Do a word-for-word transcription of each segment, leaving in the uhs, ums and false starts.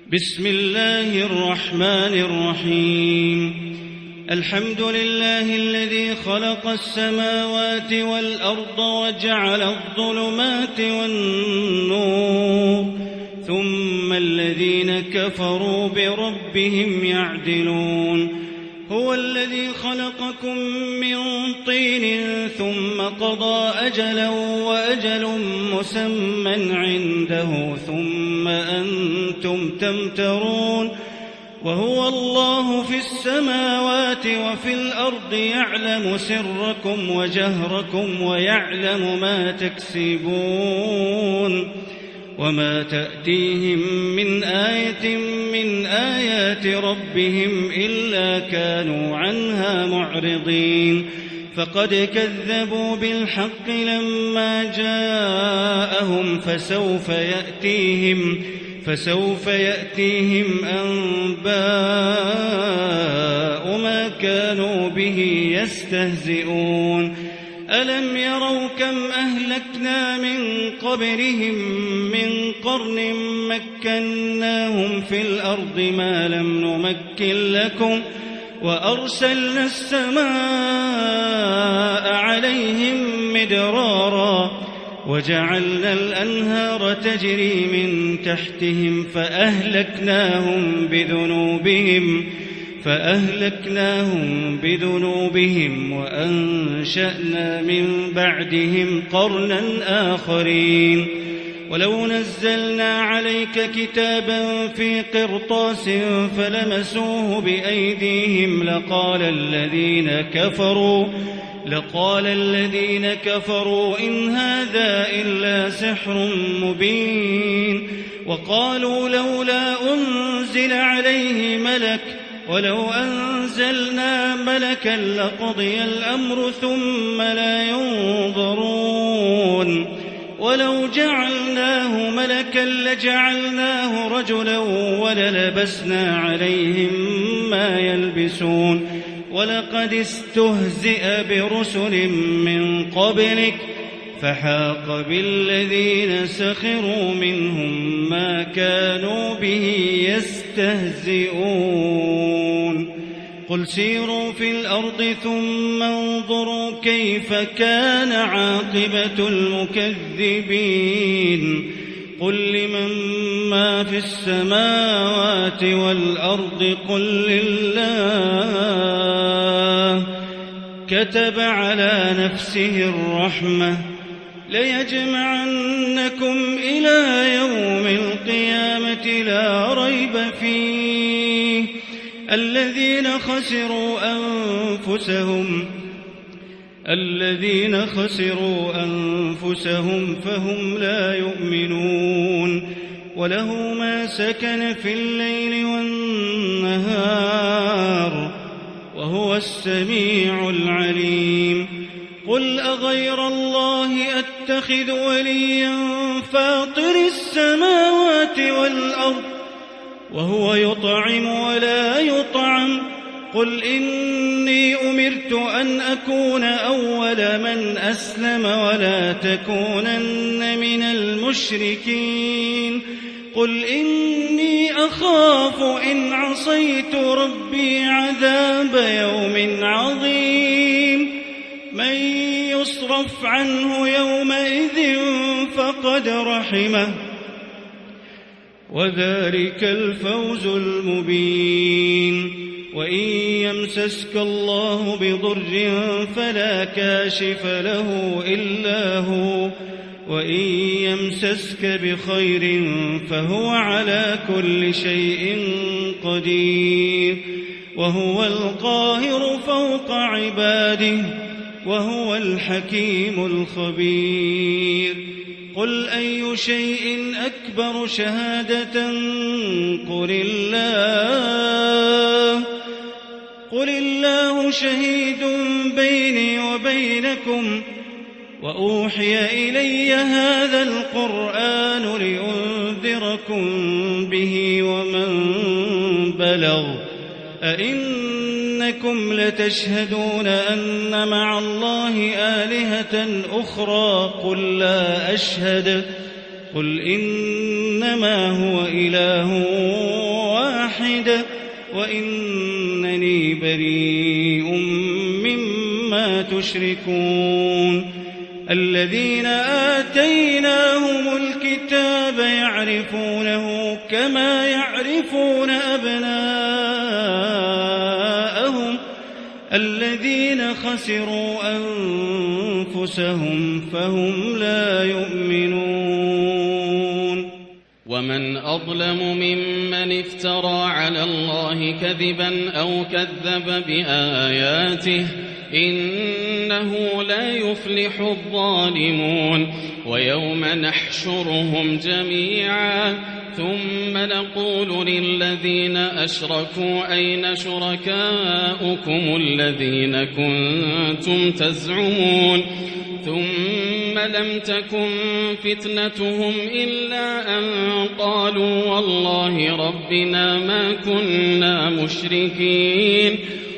بسم الله الرحمن الرحيم الحمد لله الذي خلق السماوات والأرض وجعل الظلمات والنور ثم الذين كفروا بربهم يعدلون هو الذي خلقكم من طين ثم قضى أجلا وأجل مسمى عنده ثم أنتم تمترون وهو الله في السماوات وفي الأرض يعلم سركم وجهركم ويعلم ما تكسبون وما تأتيهم من آية من آيات ربهم إلا كانوا عنها معرضين فقد كذبوا بالحق لما جاءهم فسوف يأتيهم فسوف يأتيهم أنباء ما كانوا به يستهزئون ألم يروا كم أهلكنا من قبلهم من قرن مكناهم في الأرض ما لم نمكن لكم وأرسلنا السماء عليهم مدرارا وجعلنا الأنهار تجري من تحتهم فأهلكناهم بذنوبهم فأهلكناهم بذنوبهم وأنشأنا من بعدهم قرنا آخرين ولو نزلنا عليك كتابا في قرطاس فلمسوه بأيديهم لقال الذين كفروا لقال الذين كفروا إن هذا إلا سحر مبين وقالوا لولا أنزل عليه ملك ولو أنزلنا ملكا لقضي الأمر ثم لا ينظرون ولو جعلناه ملكا لجعلناه رجلا وللبسنا عليهم ما يلبسون ولقد استهزئ برسل من قبلك فحاق بالذين سخروا منهم ما كانوا به يستهزئون قل سيروا في الأرض ثم انظروا كيف كان عاقبة المكذبين قل لمن ما في السماوات والأرض قل لله كتب على نفسه الرحمة ليجمعنكم إلى يوم القيامة لا ريب فيه الذين خسروا أنفسهم الذين خسروا أنفسهم فهم لا يؤمنون وله ما سكن في الليل والنهار وهو السميع العليم قل أغير الله أتخذ وليا فاطر السماوات والأرض وهو يطعم ولا يطعم قل إني أمرت أن أكون أول من أسلم ولا تكونن من المشركين قل إني أخاف إن عصيت ربي عذاب يوم عظيم من يصرف عنه يومئذ فقد رحمه وذلك الفوز المبين وإن يمسسك الله بضر فلا كاشف له إلا هو وإن يمسسك بخير فهو على كل شيء قدير وهو القاهر فوق عباده وهو الحكيم الخبير قل أي شيء أكبر شهادة قل الله قل الله شهيد بيني وبينكم وأوحي إلي هذا القرآن لأنذركم به ومن بلغ أئنكم لتشهدون أن مع الله آلهة أخرى قل لا أشهد قل إنما هو إله واحدة وإنني بريء مما تشركون الذين آتيناهم الكتاب يعرفونه كما يعرفون أبناءهم الذين خسروا أنفسهم فهم لا يؤمنون ومن أظلم ممن افترى على الله كذبا أو كذب بآياته إنه لا يفلح الظالمون ويوم نحشرهم جميعا ثم نقول للذين أشركوا أين شركاؤكم الذين كنتم تزعمون ثم لم تكن فتنتهم إلا أن قالوا والله ربنا ما كنا مشركين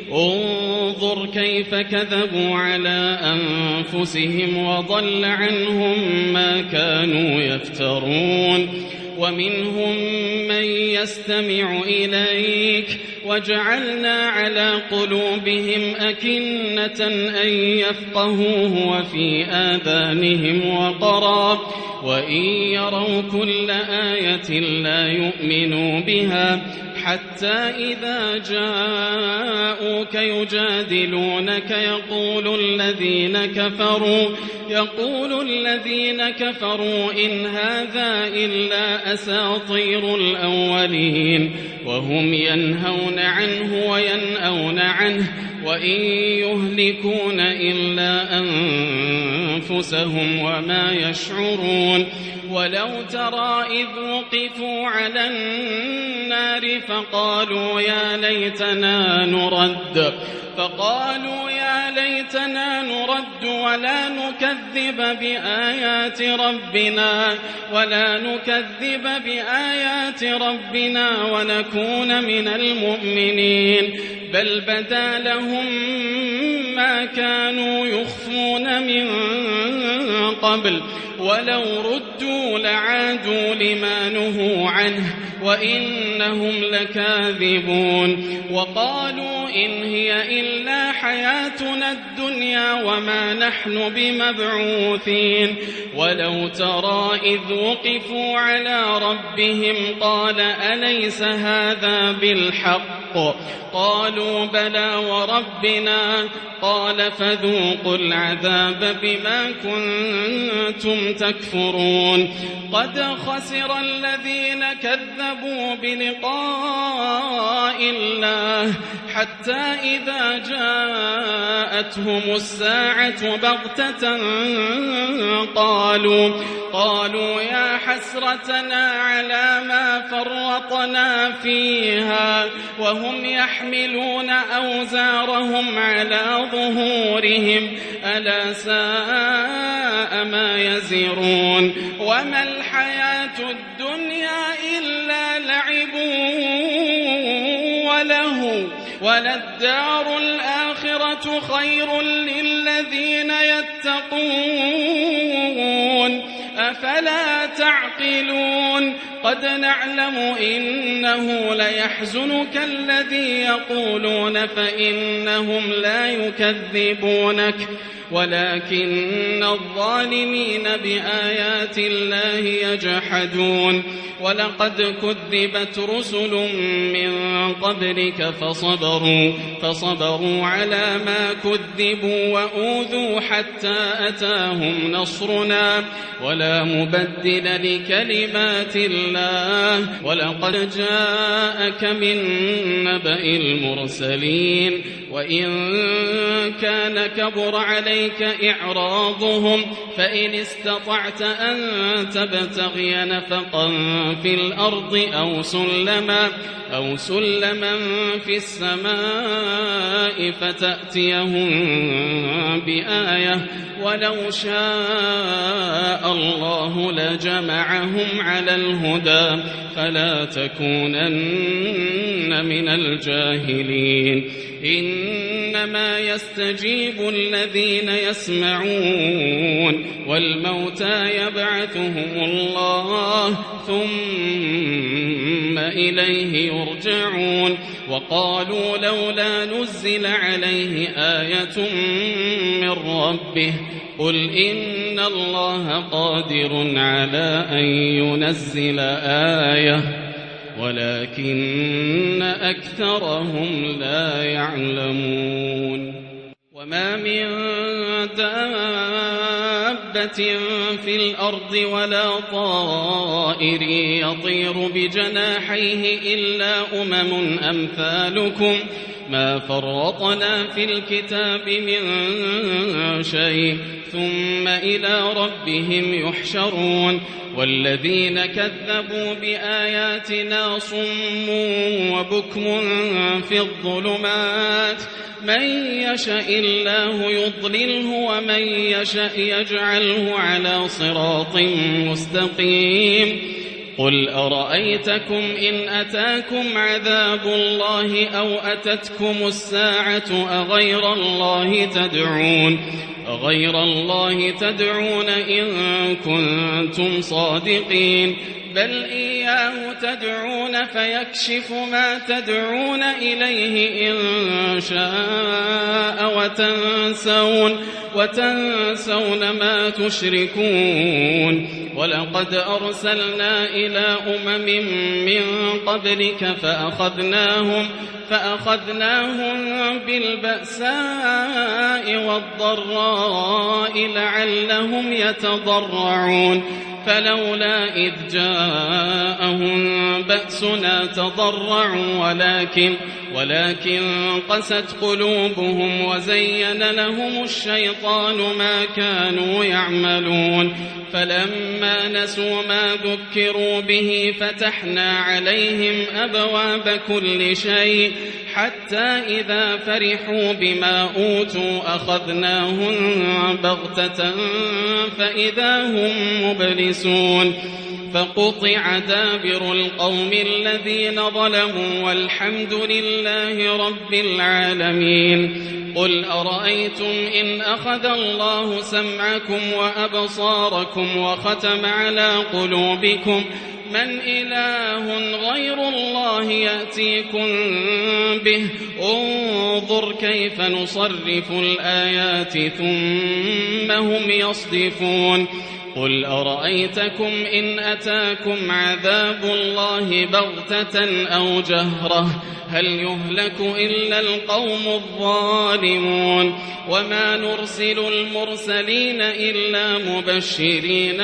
انظر كيف كذبوا على أنفسهم وضل عنهم ما كانوا يفترون ومنهم من يستمع إليك وجعلنا على قلوبهم أكنة أن يفقهوه وفي آذانهم وقرا وإن يروا كل آية لا يؤمنوا بها حتى إذا جاءوك يجادلونك يقول الذين كفروا يقول الذين كفروا إن هذا إلا أساطير الأولين وهم ينهون عنه وينأون عنه وإن يهلكون إلا أنفسهم وما يشعرون ولو ترى إذ وقفوا على النار فقالوا يا ليتنا نرد فقالوا يا ليتنا نرد ولا نكذب بآيات ربنا ولا نكذب بآيات ربنا ونكون من المؤمنين بل بدا لهم ما كانوا يخفون من قبل ولو ردوا لعادوا لما نهوا عنه وإنهم لكاذبون وقالوا إن هي إلا حياتنا الدنيا وما نحن بمبعوثين ولو ترى إذ وقفوا على ربهم قال أليس هذا بالحق قالوا بلى وربنا قال فذوقوا العذاب بما كنتم تكفرون قد خسر الذين كذبوا بلقاء الله حتى إذا جاءتهم الساعة بغتة قالوا قالوا يا حسرتنا على ما فرطنا فيها وهم يحملون أوزارهم على ظهورهم ألا ساء ما يزرون وما الحياة الدنيا إلا لعب وله وللدار الآخرة خير للذين يتقون أفلا تعقلون قد نعلم إنه ليحزنك الذي يقولون فإنهم لا يكذبونك ولكن الظالمين بآيات الله يجحدون ولقد كذبت رسل من قبلك فصبروا فصبروا على ما كذبوا وأوذوا حتى أتاهم نصرنا ولا مبدل لكلمات الله ولقد جاءك من نبأ المرسلين وإن كان كبر عليك إعراضهم فإن استطعت أن تبتغي نفقا في الأرض أو سلما أو سلما في السماء فتأتيهم بآية ولو شاء الله لجمعهم على الهدى فلا تكونن من الجاهلين إنما يستجيب الذين يسمعون والموتى يبعثهم الله ثم إليه يرجعون وقالوا لولا نزل عليه آية من ربه قل إن الله قادر على أن ينزل آية ولكن أكثرهم لا يعلمون وما من دابة في الأرض ولا طائر يطير بجناحيه إلا أمم أمثالكم ما فرطنا في الكتاب من شيء ثم إلى ربهم يحشرون والذين كذبوا بآياتنا صم وبكم في الظلمات من يشاء الله يضلله ومن يشاء يجعله على صراط مستقيم قل أرأيتكم إن أتاكم عذاب الله أو أتتكم الساعة أغير الله تدعون أغير الله تدعون إن كنتم صادقين بل إياه تدعون فيكشف ما تدعون إليه إن شاء وتنسون, وتنسون ما تشركون ولقد أرسلنا إلى أمم من قبلك فأخذناهم, فأخذناهم بالبأساء والضراء لعلهم يتضرعون فلولا إذ جاءهم بأسنا تضرعوا ولكن, ولكن قست قلوبهم وزين لهم الشيطان ما كانوا يعملون فلما نسوا ما ذكروا به فتحنا عليهم أبواب كل شيء حتى إذا فرحوا بما أوتوا أخذناهم بغتة فإذا هم مبلسون فقطع دابر القوم الذين ظلموا والحمد لله رب العالمين قل أرأيتم إن أخذ الله سمعكم وأبصاركم وختم على قلوبكم من إله غير الله يأتيكم به انظر كيف نصرف الآيات ثم هم يصدفون قل أرأيتكم إن أتاكم عذاب الله بغتة أو جهرة هل يهلك إلا القوم الظالمون وما نرسل المرسلين إلا مبشرين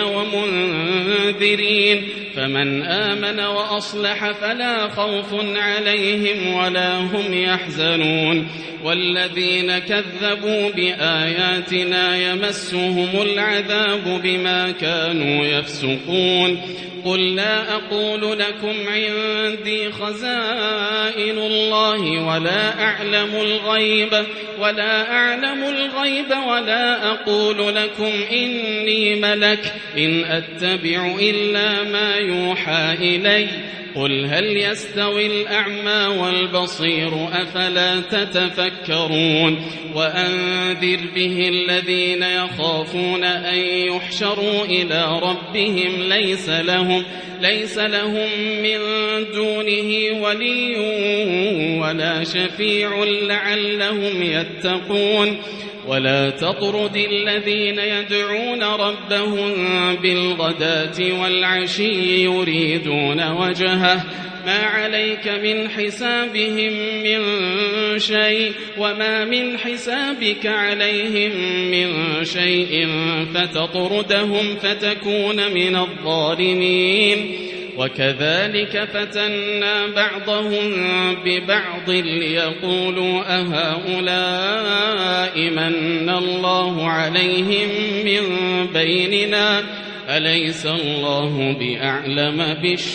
ومنذرين فمن آمن وأصلح فلا خوف عليهم ولا هم يحزنون والذين كذبوا بآياتنا يمسهم العذاب بما كانوا يفسقون قل لا أقول لكم عندي خزائن الله ولا أعلم الغيب ولا أعلم الغيب ولا أقول لكم إني ملك إن أتبع إلا ما يوحى إلي قل هل يستوي الأعمى والبصير أفلا تتفكرون وأنذر به الذين يخافون أن يحشروا إلى ربهم ليس لهم, ليس لهم من دونه ولي ولا شفيع لعلهم يتقون ولا تطرد الذين يدعون ربهم بالغداة والعشي يريدون وجهه ما عليك من حسابهم من شيء وما من حسابك عليهم من شيء فتطردهم فتكون من الظالمين وكذلك فتنا بعضهم ببعض ليقولوا أهؤلاء من الله عليهم من بيننا أليس الله بأعلم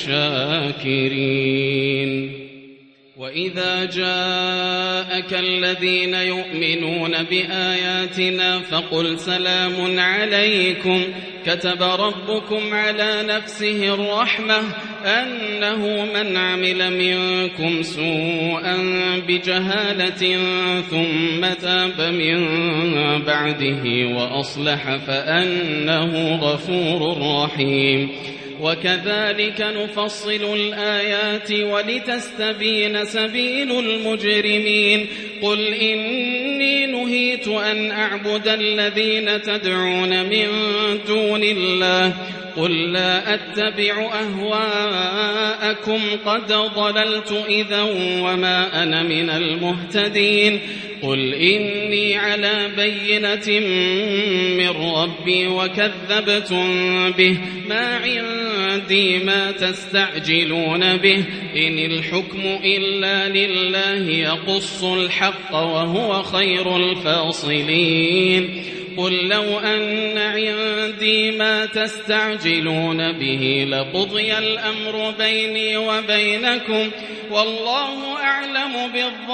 بالشاكرين وإذا جاءك الذين يؤمنون بآياتنا فقل سلام عليكم كتب ربكم على نفسه الرحمة أنه من عمل منكم سوءا بجهالة ثم تاب من بعده وأصلح فأنه غفور رحيم وكذلك نفصل الآيات ولتستبين سبيل المجرمين قل إني نهيت أن أعبد الذين تدعون من دون الله قل لا أتبع أهواءكم قد ضللت إذا وما أنا من المهتدين قل إني على بينة من ربي وكذبتم به ما عندي ما تستعجلون به إن الحكم إلا لله يقص الحق وهو خير الفاصلين قل لو أن عندي ما تستعجلون به لقضي الأمر بيني وبينكم والله أعلم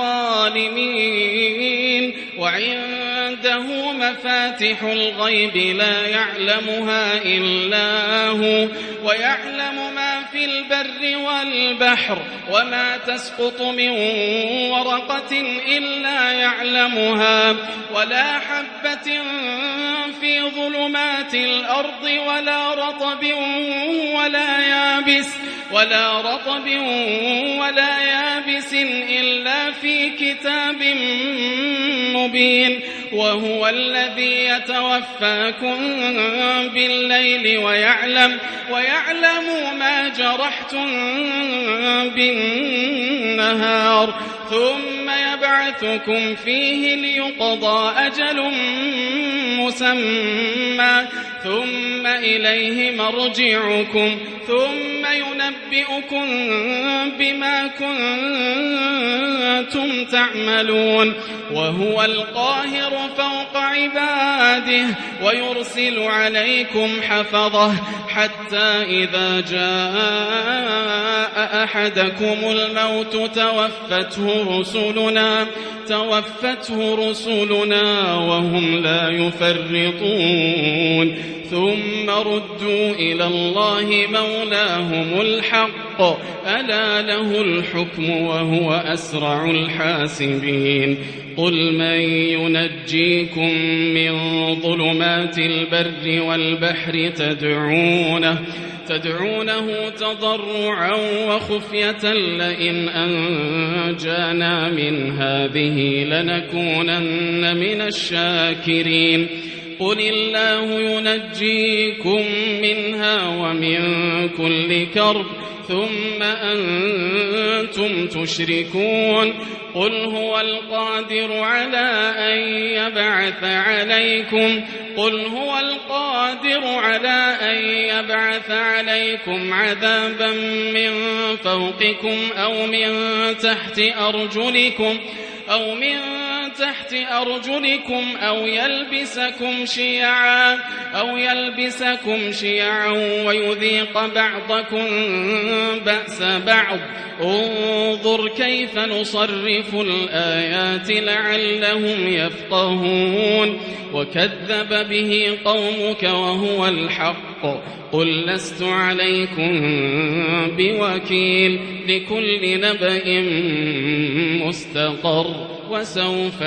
بالظالمين وعنده مفاتح الغيب لا يعلمها إلا هو ويعلم ما في البر والبحر وما تسقط من ورقة إلا يعلمها ولا حبة في ظلمات الأرض ولا رطب ولا يابس ولا رطب ولا يابس إلا في كتاب مبين وهو الذي يتوفاكم بالليل ويعلم ويعلم ما جرحتم بالنهار ثم يبعثكم فيه ليقضى أجل مسمى ثم إليه مرجعكم ثم ينبئكم بما كنتم تعملون وهو القاهر فوق عباده ويرسل عليكم حفظه حتى إذا جاء أحدكم الموت توفته رسلنا توفته رسلنا وهم لا يفرطون ثم ردوا إلى الله مولاهم الحق ألا له الحكم وهو أسرع الحاسبين قل من ينجيكم من ظلمات البر والبحر تدعونه تدعونه تضرعا وخفية لئن أنجانا من هذه لنكونن من الشاكرين قل الله ينجيكم منها ومن كل كرب ثم أنتم تشركون قل هو القادر على أن يبعث عليكم قل هو القادر على أن يبعث عليكم عذابا من فوقكم أو من تحت أرجلكم أو من تحت أرجلكم أو يلبسكم شيعا أو يلبسكم شيعا ويذيق بعضكم بأس بعض انظر كيف نصرف الآيات لعلهم يفقهون وكذب به قومك وهو الحق قل لست عليكم بوكيل لكل نبأ مستقر وسوف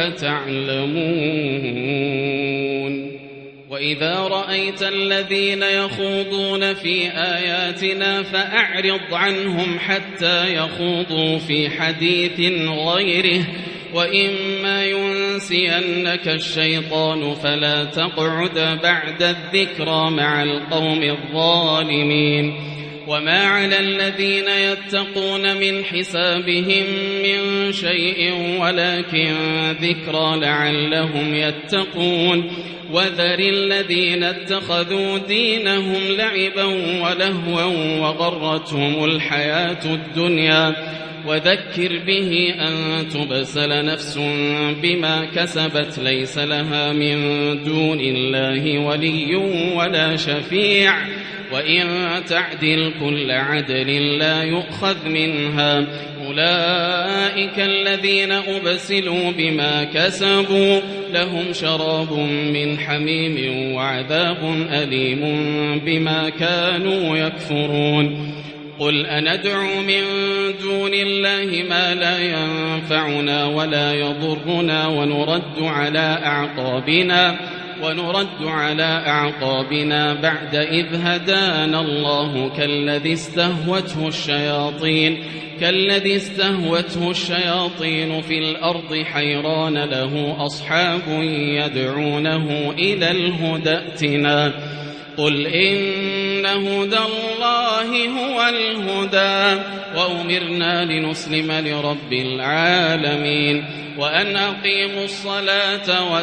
تعلمون وإذا رأيت الذين يخوضون في آياتنا فأعرض عنهم حتى يخوضوا في حديث غيره وإما ينسينك الشيطان فلا تقعد بعد الذكرى مع القوم الظالمين وما على الذين يتقون من حسابهم من شيء ولكن ذكرى لعلهم يتقون وذر الذين اتخذوا دينهم لعبا ولهوا وغرتهم الحياة الدنيا وذكر به أن تبسل نفس بما كسبت ليس لها من دون الله ولي ولا شفيع وإن تعدل كل عدل لا يؤخذ منها أولئك الذين أبسلوا بما كسبوا لهم شراب من حميم وعذاب أليم بما كانوا يكفرون قل أندعو من دون الله ما لا ينفعنا ولا يضرنا ونرد على أعقابنا ونرد على أعقابنا بعد إذ هدانا الله كالذي استهوته الشياطين كالذي استهوته الشياطين في الأرض حيران له أصحاب يدعونه إلى الهدى ائتنا قل إن هدى الله هو الهدى وأمرنا لنسلم لرب العالمين وأن أقيموا الصلاة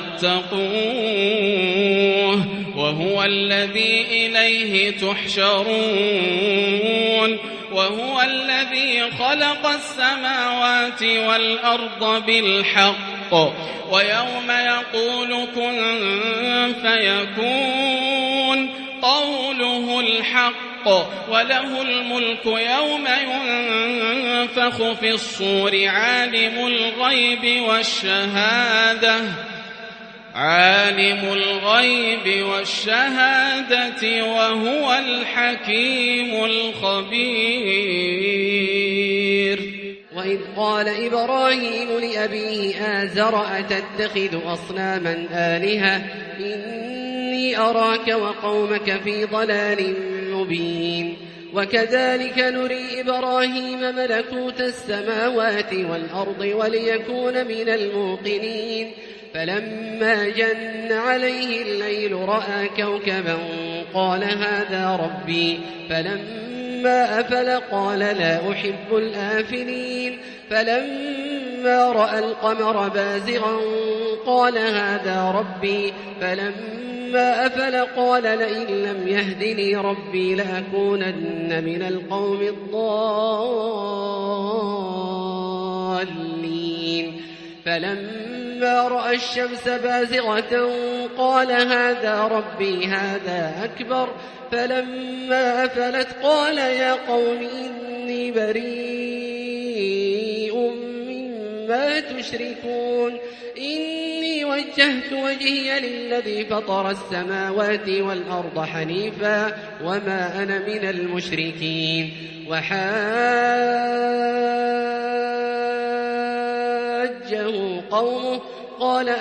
واتقوه وهو الذي إليه تحشرون وهو الذي خلق السماوات والأرض بالحق ويوم يقول كن فيكون قوله الحق وله الملك يوم ينفخ في الصور عالم الغيب والشهادة عالم الغيب والشهادة وهو الحكيم الخبير. وإذ قال إبراهيم لأبيه آزر أتتخذ أصناما آلهة إني أراك وقومك في ضلال مبين. وكذلك نري إبراهيم ملكوت السماوات والأرض وليكون من الموقنين فلما جن عليه الليل رأى كوكبا قال هذا ربي فلما أفل قال لا أحب الآفلين فلما رأى القمر بازغا قال هذا ربي فلما أفل قال لئن لم يهدني ربي لأكونن من القوم الضالين فلما رأى الشمس بازغة قال هذا ربي هذا أكبر فلما أفلت قال يا قوم إني بريء مما تشركون إني وجهت وجهي للذي فطر السماوات والأرض حنيفا وما أنا من المشركين. وحاجه قومه قال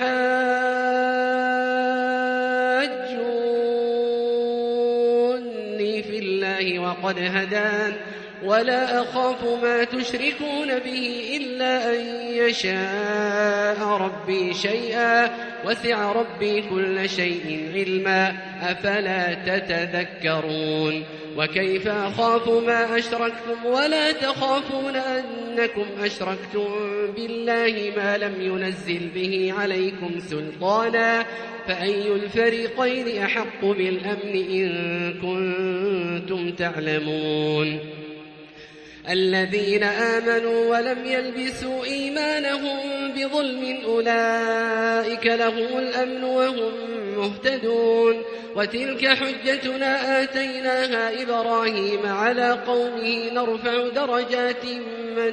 أتحاجوني في الله وقد هدان ولا أخاف ما تشركون به إلا أن يشاء ربي شيئا وسع ربي كل شيء علما أفلا تتذكرون. وكيف أخاف ما أشركتم ولا تخافون أنكم أشركتم بالله ما لم ينزل به عليكم سلطانا فأي الفريقين أحق بالأمن إن كنتم تعلمون. الذين آمنوا ولم يلبسوا إيمانهم بظلم أولئك لهم الأمن وهم مهتدون. وتلك حجتنا آتيناها إبراهيم على قومه نرفع درجات من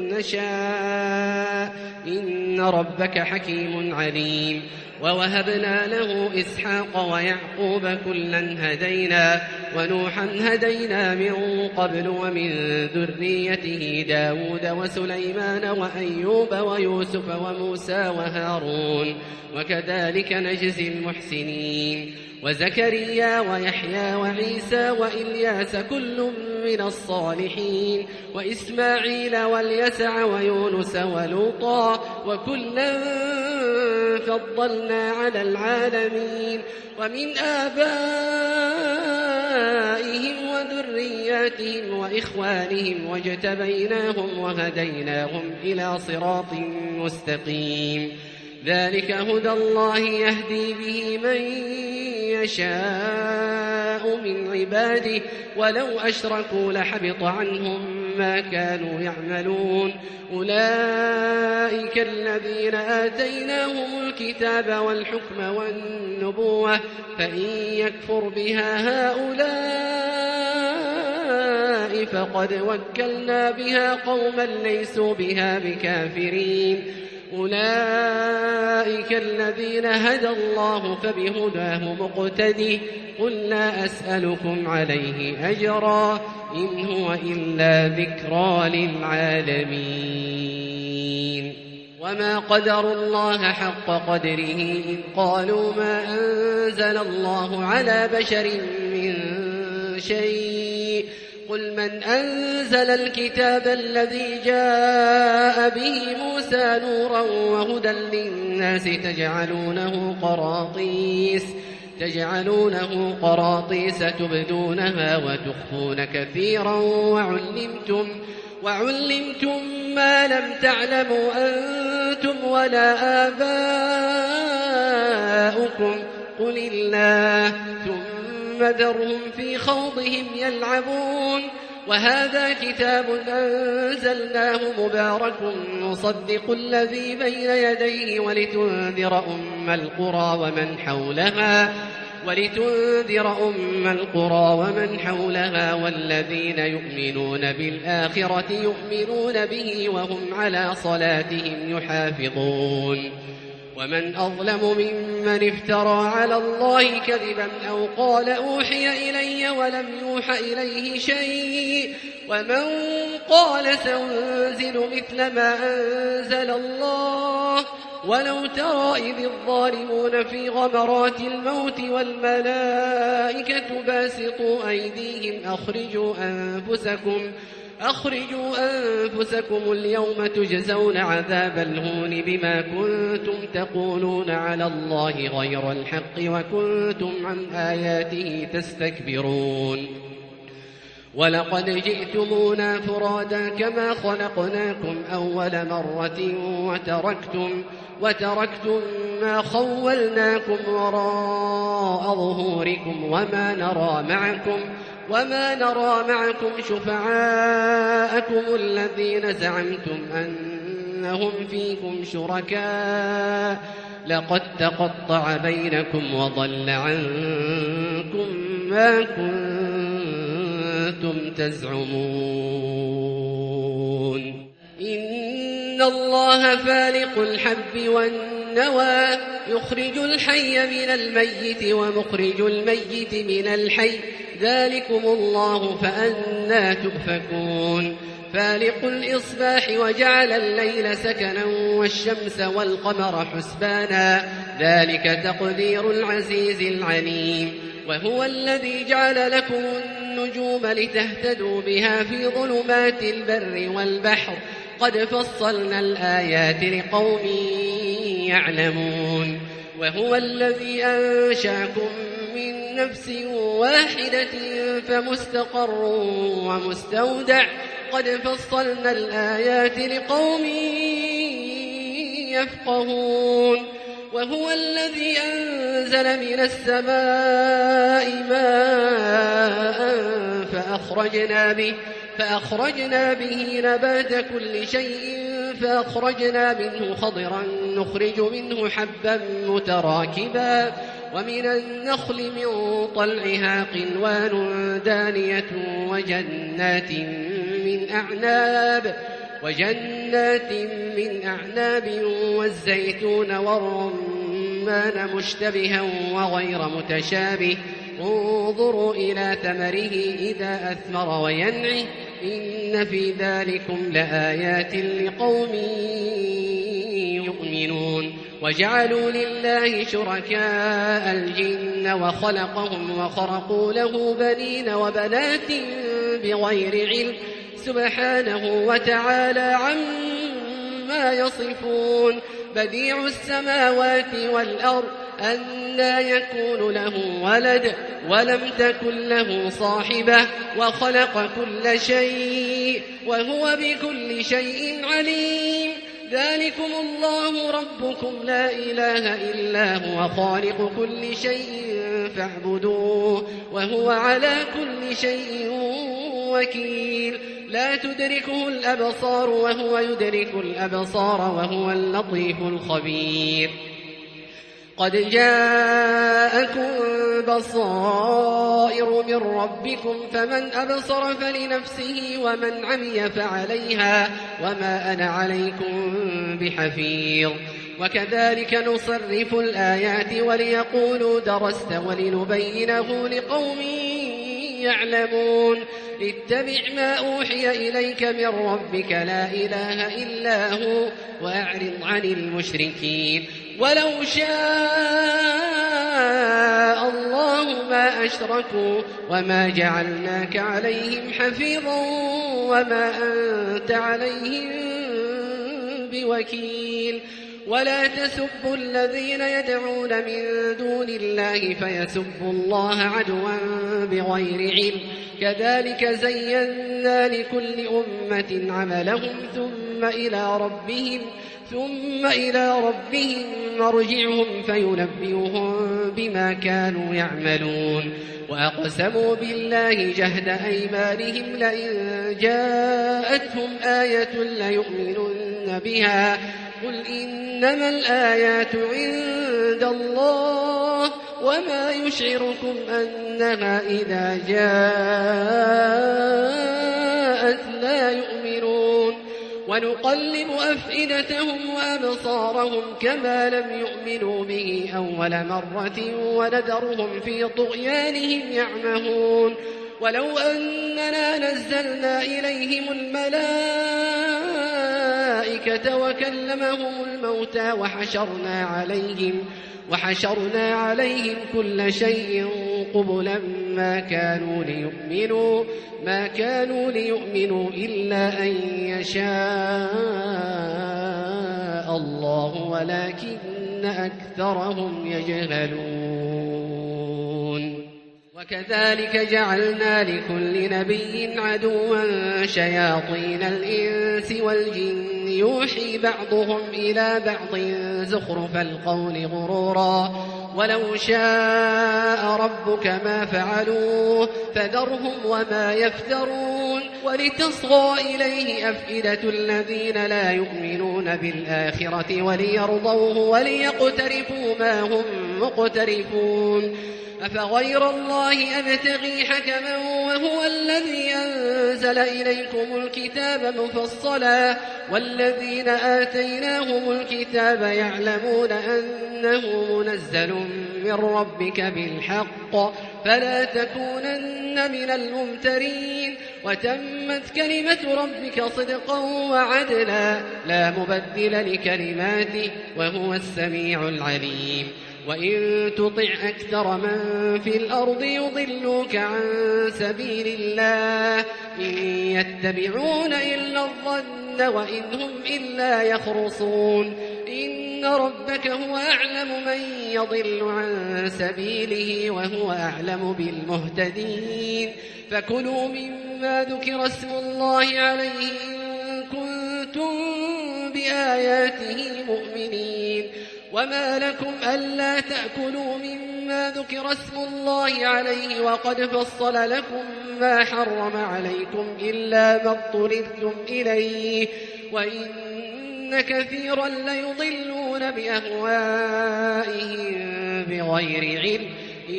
نشاء إن ربك حكيم عليم. ووهبنا له إسحاق ويعقوب كلا هدينا ونوحا هدينا من قبل ومن ذريته داود وسليمان وأيوب ويوسف وموسى وهارون وكذلك نجزي المحسنين. وزكريا ويحيى وعيسى وإلياس كل من الصالحين وإسماعيل واليسع ويونس ولوطا وكلا فضلنا على العالمين. ومن آبائهم وذرياتهم وإخوانهم واجتبيناهم وهديناهم إلى صراط مستقيم. ذلك هدى الله يهدي به من يشاء من عباده ولو أشركوا لحبط عنهم ما كانوا يعملون. أولئك الذين آتيناهم الكتاب والحكم والنبوة فإن يكفر بها هؤلاء فقد وكلنا بها قوما ليسوا بها بكافرين. أولئك الذين هدى الله فبهداه مقتدي قل لا أسألكم عليه أجرا إن هو إلا ذكرى للعالمين. وما قدروا الله حق قدره إذ قالوا ما أنزل الله على بشر من شيء قل من أنزل الكتاب الذي جاء به موسى نورا وهدى للناس تجعلونه قراطيس تجعلونه قراطيس تبدونها وتخفون كثيرا وعلمتم وعلمتم ما لم تعلموا أنتم ولا آباؤكم قل الله ثم ذرهم في خوضهم يلعبون وهذا كتاب أنزلناه مبارك مصدق الذي بين يديه ولتنذر أم القرى ومن حولها ولتنذر أم القرى ومن حولها والذين يؤمنون بالآخرة يؤمنون به وهم على صلاتهم يحافظون ومن أظلم ممن افترى على الله كذبا أو قال أوحي إلي ولم يوح إليه شيء ومن قال سأنزل مثل ما أنزل الله ولو ترى إذ الظالمون في غمرات الموت والملائكة باسطوا أيديهم أخرجوا أنفسكم أخرجوا أنفسكم اليوم تجزون عذاب الهون بما كنتم تقولون على الله غير الحق وكنتم عن آياته تستكبرون ولقد جئتمونا فرادا كما خلقناكم أول مرة وتركتم وتركتم ما خولناكم وراء ظهوركم وما نرى معكم وما نرى معكم شفعاءكم الذين زعمتم أنهم فيكم شركاء لقد تقطع بينكم وضل عنكم ما كنتم تزعمون إن الله فالق الحب والنوى يخرج الحي من الميت ومخرج الميت من الحي ذلكم الله فأنى تؤفكون فالق الإصباح وجعل الليل سكنا والشمس والقمر حسبانا ذلك تقدير العزيز العليم وهو الذي جعل لكم النجوم لتهتدوا بها في ظلمات البر والبحر قد فصلنا الآيات لقوم يعلمون وهو الذي أنشأكم من نفس واحدة فمستقر ومستودع قد فصلنا الآيات لقوم يفقهون وهو الذي أنزل من السماء ماء فأخرجنا به فأخرجنا به نبات كل شيء فأخرجنا منه خضرا نخرج منه حبا متراكبا ومن النخل من طلعها قنوان دانية وجنات من أعناب وجنات من أعناب والزيتون والرمان مشتبها وغير متشابه انظروا إلى ثمره إذا أثمر وينعه إن في ذلكم لآيات لقوم يؤمنون وجعلوا لله شركاء الجن وخلقهم وخرقوا له بنين وبنات بغير علم سبحانه وتعالى عما يصفون بديع السماوات والأرض أنى يكون له ولد ولم تكن له صاحبة وخلق كل شيء وهو بكل شيء عليم ذلكم الله ربكم لا إله إلا هو خالق كل شيء فاعبدوه وهو على كل شيء وكيل لا تدركه الأبصار وهو يدرك الأبصار وهو اللطيف الخبير قد جاءكم بصائر من ربكم فمن أبصر فلنفسه ومن عمي فعليها وما أنا عليكم بحفيظ وكذلك نصرف الآيات وليقولوا درست ولنبينه لقوم يعلمون اتبع ما أوحي إليك من ربك لا إله إلا هو وأعرض عن المشركين ولو شاء الله ما أشركوا وما جعلناك عليهم حفيظا وما أنت عليهم بوكيل ولا تسبوا الذين يدعون من دون الله فيسبوا الله عدوا بغير علم كذلك زينا لكل أمة عملهم ثم إلى ربهم ثم إلى ربهم مرجعهم فينبئهم بما كانوا يعملون وأقسموا بالله جهد أيمانهم لئن جاءتهم آية ليؤمنن بها قل إنما الآيات عند الله وما يشعركم أنها إذا جاءت لا يؤمنون ونقلب أفئدتهم وأبصارهم كما لم يؤمنوا به أول مرة ونذرهم في طغيانهم يعمهون ولو أننا نزلنا إليهم الملائكة وكلمهم الموتى وحشرنا عليهم وحشرنا عليهم كل شيء قبلا ما كانوا ليؤمنوا ما كانوا ليؤمنوا إلا أن يشاء الله ولكن أكثرهم يجهلون وكذلك جعلنا لكل نبي عدوا شياطين الإنس والجن يوحي بعضهم إلى بعض زخرف القول غرورا ولو شاء ربك ما فعلوه فذرهم وما يفترون ولتصغى إليه أفئدة الذين لا يؤمنون بالآخرة وليرضوه وليقترفوا ما هم مقترفون أفغير الله أبتغي حكما وهو الذي أنزل إليكم الكتاب مفصلا والذين آتيناهم الكتاب يعلمون أنه منزل من ربك بالحق فلا تكونن من الممترين وتمت كلمة ربك صدقا وعدلا لا مبدل لكلماته وهو السميع العليم وإن تطع أكثر من في الأرض يضلوك عن سبيل الله إن يتبعون إلا الظن وإن هم إلا يخرصون إن ربك هو أعلم من يضل عن سبيله وهو أعلم بالمهتدين فكلوا مما ذكر اسم الله عليه إن كنتم بآياته مؤمنين وما لكم ألا تأكلوا مما ذكر اسم الله عليه وقد فصل لكم ما حرم عليكم إلا ما اضطررتم إليه وإن كثيرا ليضلون بأهوائهم بغير علم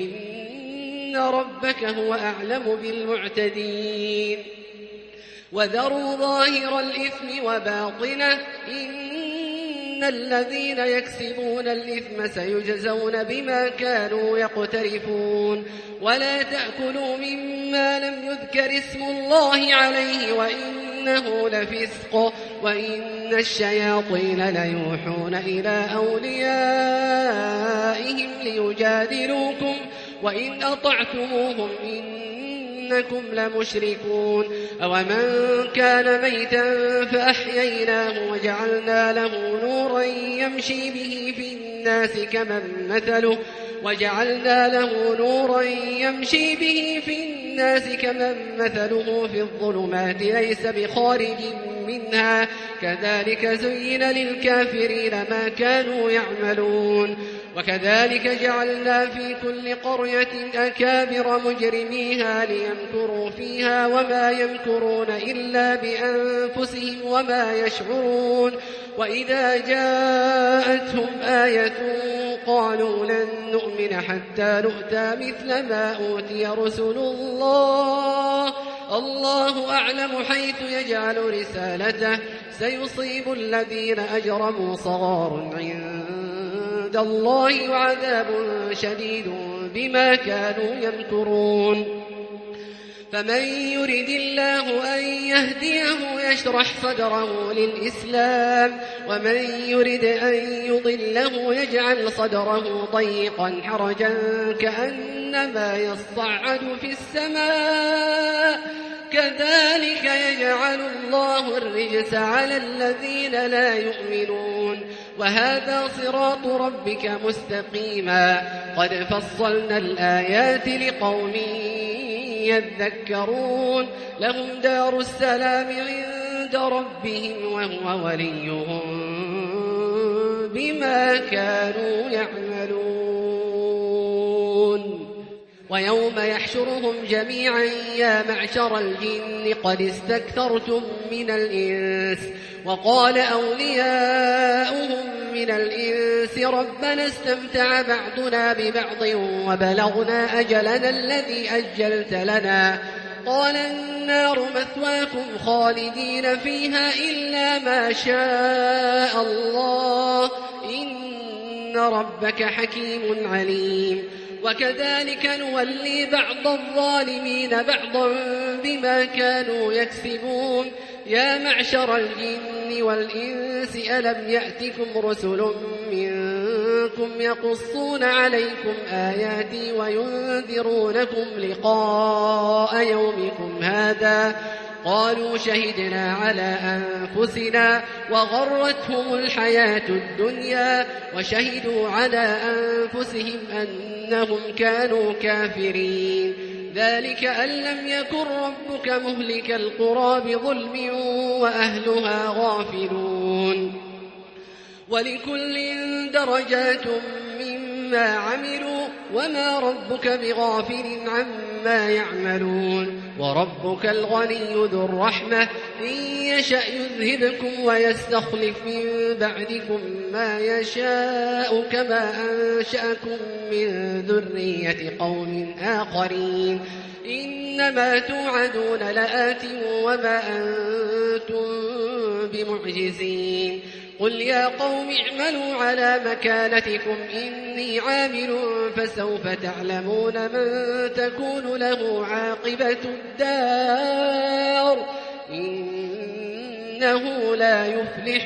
إن ربك هو أعلم بالمعتدين وذروا ظاهر الإثم وباطنه إن الذين يكسبون الإثم سيجزون بما كانوا يقترفون ولا تأكلوا مما لم يذكر اسم الله عليه وإنه لفسق وإن الشياطين ليوحون إلى أوليائهم ليجادلوكم وإن أطعتموهم إنكم لمشركون أومن كان ميتا فأحييناه وجعلنا له نورا يمشي به في الناس كمن مثله وجعلنا له نورا يمشي به في الناس كمن مثله في الظلمات ليس بخارج منها كذلك زين للكافرين ما كانوا يعملون وكذلك جعلنا في كل قرية أكابر مجرميها ليمكروا فيها وما يمكرون إلا بأنفسهم وما يشعرون وإذا جاءتهم آية قالوا لن نؤمن حتى نؤتى مثل ما أوتي رسل الله الله أعلم حيث يجعل رسالته سيصيب الذين أجرموا صغار عند الله وعذاب شديد بما كانوا يمكرون فمن يرد الله أن يهديه يشرح صدره للإسلام ومن يرد أن يضله يجعل صدره ضيقا حرجا كأنما يصعد في السماء كذلك يجعل الله الرجس على الذين لا يؤمنون وهذا صراط ربك مستقيما قد فصلنا الآيات لقوم يذكرون لهم دار السلام عند ربهم وهو وليهم بما كانوا يعملون ويوم يحشرهم جميعا يا معشر الجن قد استكثرتم من الإنس وقال أولياؤهم من الإنس ربنا استمتع بعضنا ببعض وبلغنا أجلنا الذي أجلت لنا قال النار مثواكم خالدين فيها إلا ما شاء الله إن ربك حكيم عليم وكذلك نولي بعض الظالمين بعضا بما كانوا يكسبون يا معشر الجن والإنس ألم يأتكم رسل منكم يقصون عليكم آياتي وينذرونكم لقاء يومكم هذا قالوا شهدنا على أنفسنا وغرتهم الحياة الدنيا وشهدوا على أنفسهم أنهم كانوا كافرين ذلك أن لم يكن ربك مهلك القرى بظلم وأهلها غافلون ولكل درجات مما عملوا وما ربك بغافل عما يعملون وربك الغني ذو الرحمة إن يشأ يذهبكم ويستخلف من بعدكم ما يشاء كما أنشأكم من ذرية قوم آخرين إنما توعدون لآت وما أنتم بمعجزين قل يا قوم اعملوا على مكانتكم إني عامل فسوف تعلمون من تكون له عاقبة الدار إنه لا يفلح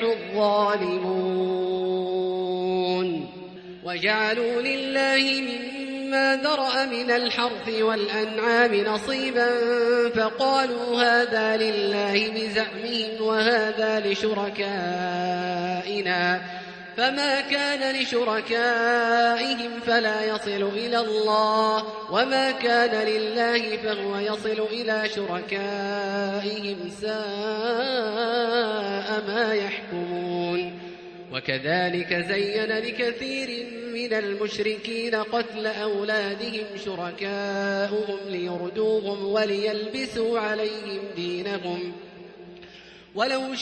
الظالمون وجعلوا لله مما ذرأ من الحرث والأنعام نصيبا فقالوا هذا لله بزعمهم وهذا لشركائنا فما كان لشركائهم فلا يصل إلى الله وما كان لله فهو يصل إلى شركائهم ساء ما يحكمون وكذلك زين لكثير من المشركين قتل أولادهم شركاؤهم ليردوهم وليلبسوا عليهم دينهم ولو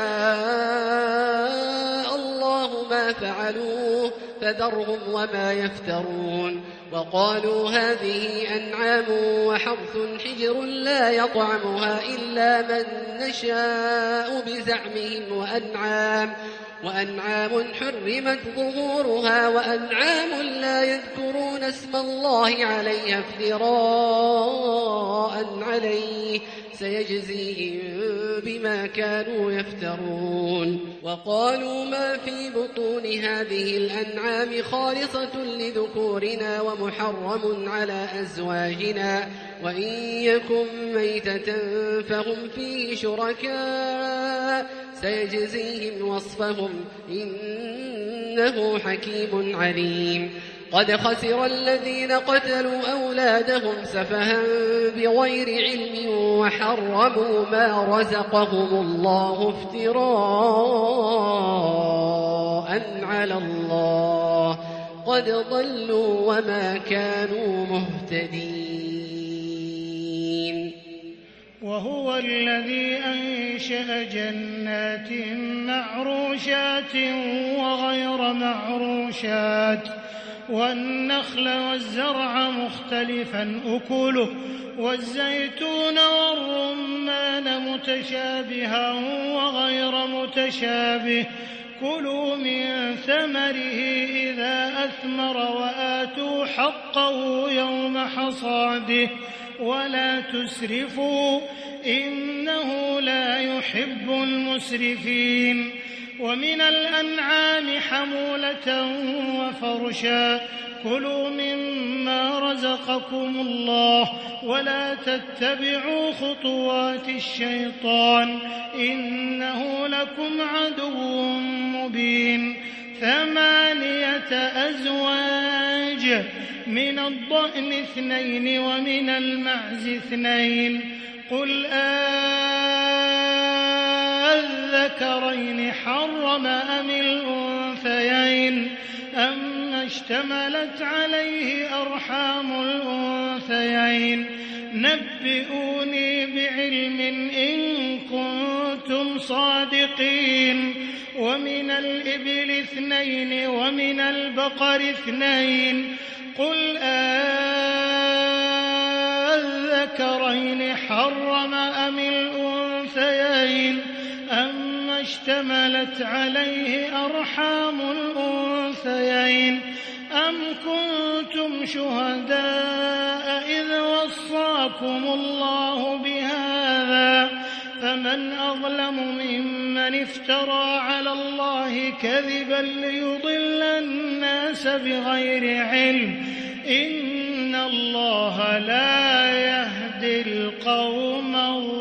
شاء الله ما فعلوه فذرهم وما يفترون وقالوا هذه أنعام وحرث حجر لا يطعمها إلا من نشاء بزعمهم وأنعام وأنعام حرمت ظهورها وأنعام لا يذكرون اسم الله عليها افتراء عليه سيجزيهم بما كانوا يفترون وقالوا ما في بطون هذه الأنعام خالصة لذكورنا ومحرم على أزواجنا وإن يكن ميتة فهم فيه شركاء سيجزيهم وصفهم إنه حكيم عليم قد خسر الذين قتلوا أولادهم سفها بغير علم وحرموا ما رزقهم الله افتراء على الله قد ضلوا وما كانوا مهتدين وهو الذي أنشأ جنات معروشات وغير معروشات والنخل والزرع مختلفا أكله والزيتون والرمان متشابها وغير متشابه كلوا من ثمره إذا أثمر وآتوا حقه يوم حصاده ولا تسرفوا إنه لا يحب المسرفين. ومن الأنعام حمولة وفرشا كلوا مما رزقكم الله ولا تتبعوا خطوات الشيطان إنه لكم عدو مبين. ثمانية أزواج من الضأن اثنين ومن المعز اثنين قل أذكرين حرم أم الأنثيين أما اشتملت عليه أرحام الأنثيين نبئوني بعلم إن كنتم صادقين. ومن الإبل اثنين ومن البقر اثنين قل أذكرين حرم أم الأنثيين أما اشتملت عليه أرحام الأنثيين أم كنتم شهداء إذ وصاكم الله بهذا فمن أظلم ممن افترى على الله كذبا ليضل الناس بغير علم إن الله لا يهدي القوم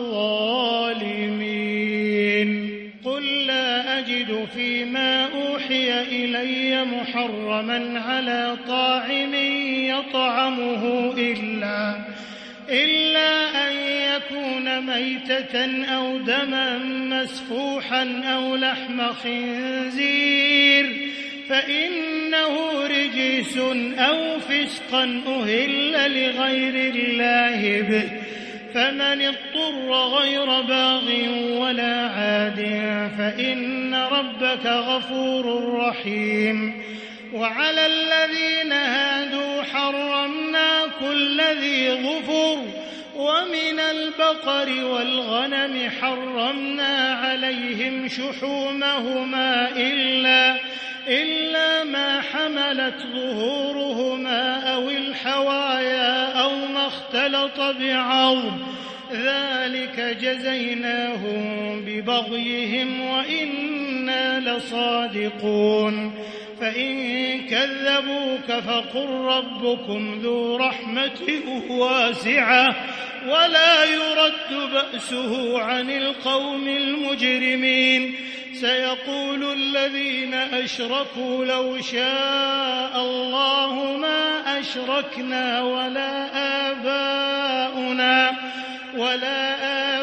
الظالمين. قل لا أجد فيما أوحي إلي محرما على طاعم يطعمه إلا إلا أن يكون ميتة أو دما مسفوحا أو لحم خنزير فإنه رجس أو فسقا أهل لغير الله به فمن اضطر غير باغ ولا عاد فإن ربك غفور رحيم. وعلى الذين هادوا حرمنا كل ذي ظفر ومن البقر والغنم حرمنا عليهم شحومهما إلا إلا ما حملت ظهورهما أو الحوايا أو ما اختلط بعظم ذلك جزيناهم ببغيهم وإنا لصادقون. فإن كذبوك فقل ربكم ذو رحمة واسعة ولا يرد بأسه عن القوم المجرمين. سيقول الذين أشركوا لو شاء الله ما أشركنا ولا آباؤنا ولا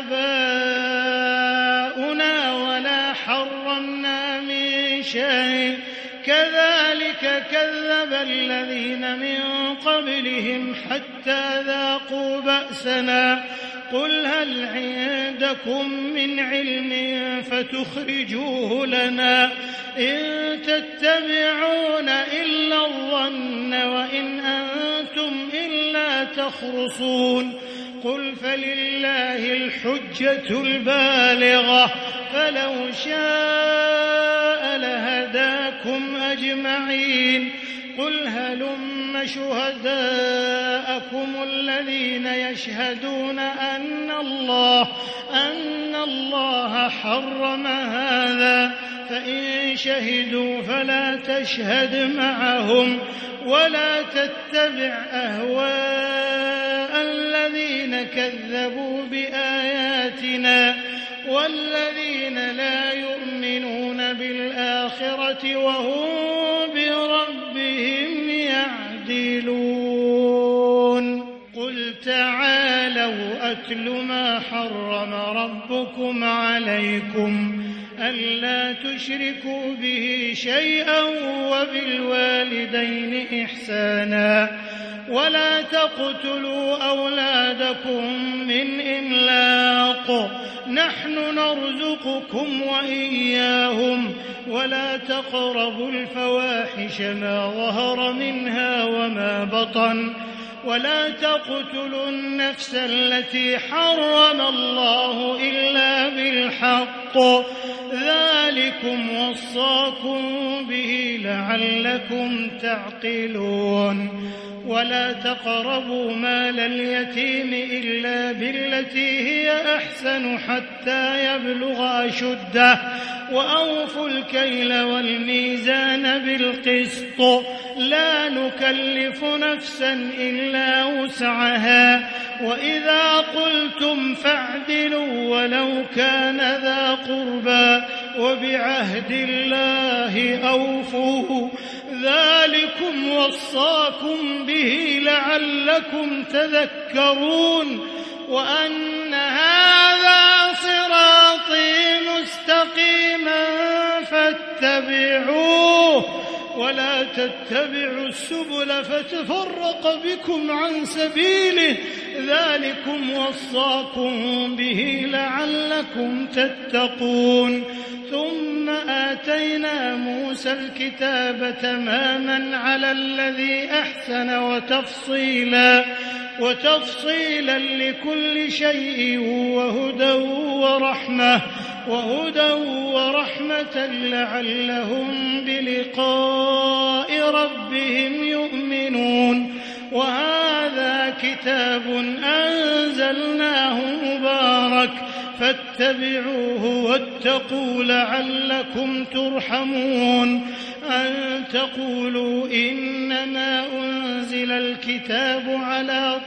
آباؤنا ولا حرمنا من شيء كذلك كذب الذين من قبلهم حتى ذاقوا بأسنا. قل هل عندكم من علم فتخرجوه لنا إن تتبعون إلا الظن وإن أنتم إلا تخرصون. قل فلله الحجة البالغة فلو شاء لهداكم أجمعين. قل هلم شهداءكم الذين يشهدون أن الله أن الله حرم هذا فإن شهدوا فلا تشهد معهم ولا تتبع أهواء الذين كذبوا بآياتنا والذين لا يؤمنون بالآخرة وهم بربهم يعدلون. قل تعالوا أتل ما حرم ربكم عليكم ألا تشركوا به شيئا وبالوالدين إحسانا ولا تقتلوا أولادكم من إملاق نحن نرزقكم وإياهم ولا تقربوا الفواحش ما ظهر منها وما بطن ولا تقتلوا النفس التي حرم الله إلا بالحق ذلك ذلكم وصاكم به لعلكم تعقلون ولا تقربوا مال اليتيم إلا بالتي هي أحسن حتى يبلغ أشده وأوفوا الكيل والميزان بالقسط لا نكلف نفسا إلا وسعها وإذا قلتم فاعدلوا ولو كان ذا قربى وبعهد الله أوفوا ذلكم وصاكم به لعلكم تذكرون وأن هذا صراطي مستقيما فاتبعوه ولا تتبعوا السبل فتفرق بكم عن سبيله ذلكم وصاكم به لعلكم تتقون ثم آتينا موسى الكتاب تماما على الذي أحسن وتفصيلا وتفصيلا لكل شيء وهدى ورحمة وهدى ورحمة لعلهم بلقاء ربهم يؤمنون وهذا كتاب أنزلناه مبارك فاتبعوه واتقوا لعلكم ترحمون أن تقولوا إنما أنزل الكتاب على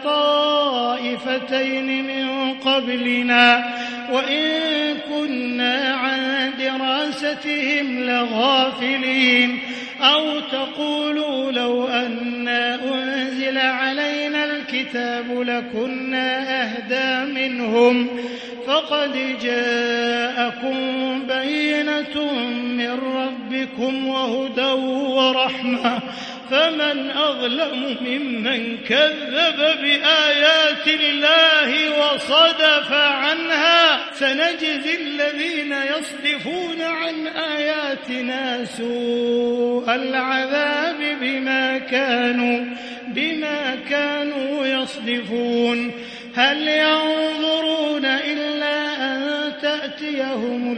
طائفتين من قبلنا وإن كنا عن دراستهم لغافلين أو تقولوا لو أنا أنزل علينا الكتاب لكنا أهدى منهم فقد جاءكم بينة من ربكم وهدى ورحمة فمن أظلم ممن كذب بآيات الله وصدف عنها سنجزي الذين يصدفون عن آياتنا سوء العذاب بما كانوا بما كانوا يصدفون هل ينظرون إلا أن تأتيهم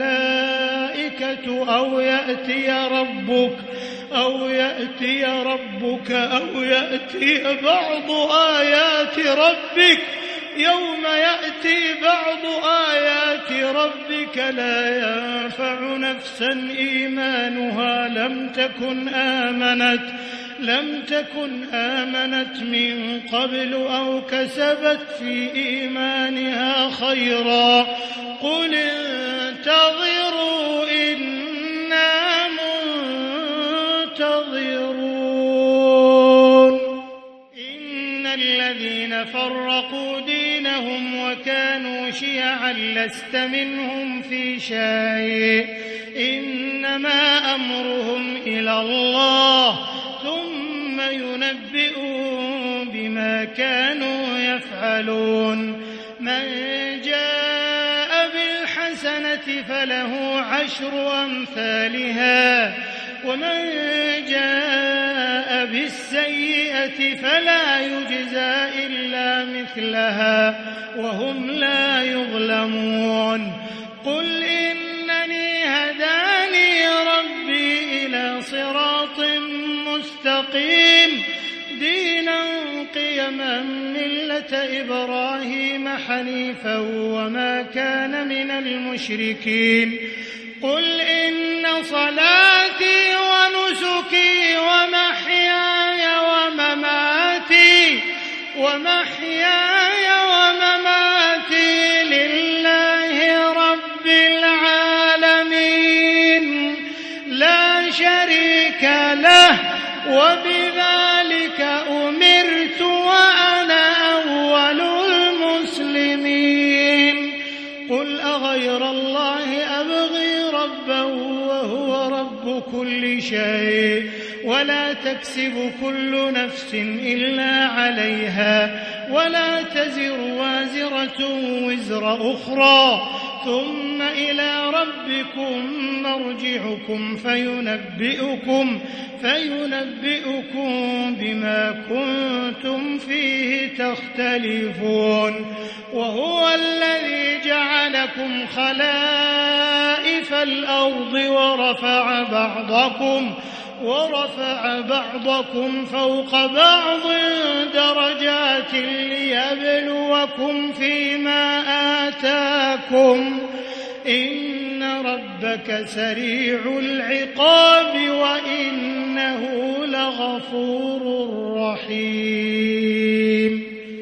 الملائكة أو يأتي ربك أو يأتي ربك أو يأتي بعض آيات ربك يوم يأتي بعض آيات ربك لا ينفع نفسا إيمانها لم تكن آمنت لم تكن آمنت من قبل أو كسبت في إيمانها خيرا قل انتظروا إنا منتظرون إن الذين فرقوا دينهم وكانوا شيعا لست منهم في شيء إنما أمرهم إلى الله ثم ينبئهم بما كانوا يفعلون من جاء بالحسنة فله عشر أمثالها ومن جاء بالسيئة فلا يجزى إلا مثلها وهم لا يظلمون قل إنني هداني ربي إلى صراط مستقيم دينا قيما ملة إبراهيم حنيفا وما كان من المشركين قل إن صلاتي ونسكي ومحياي ومماتي ومحياي ومماتي لله رب العالمين لا شريك له وبذلك أمرت وأنا أول المسلمين قل أغير الله أبغي ربا وهو رب كل شيء ولا تكسب كل نفس إلا عليها ولا تزر وازرة وزر أخرى ثم إلى ربكم مرجعكم فينبئكم فينبئكم بما كنتم فيه تختلفون وهو الذي جعل جعلكم خلائف الأرض ورفع بعضكم ورفع بعضكم فوق بعض درجات ليبلوكم فيما آتاكم إن ربك سريع العقاب وإنه لغفور رحيم.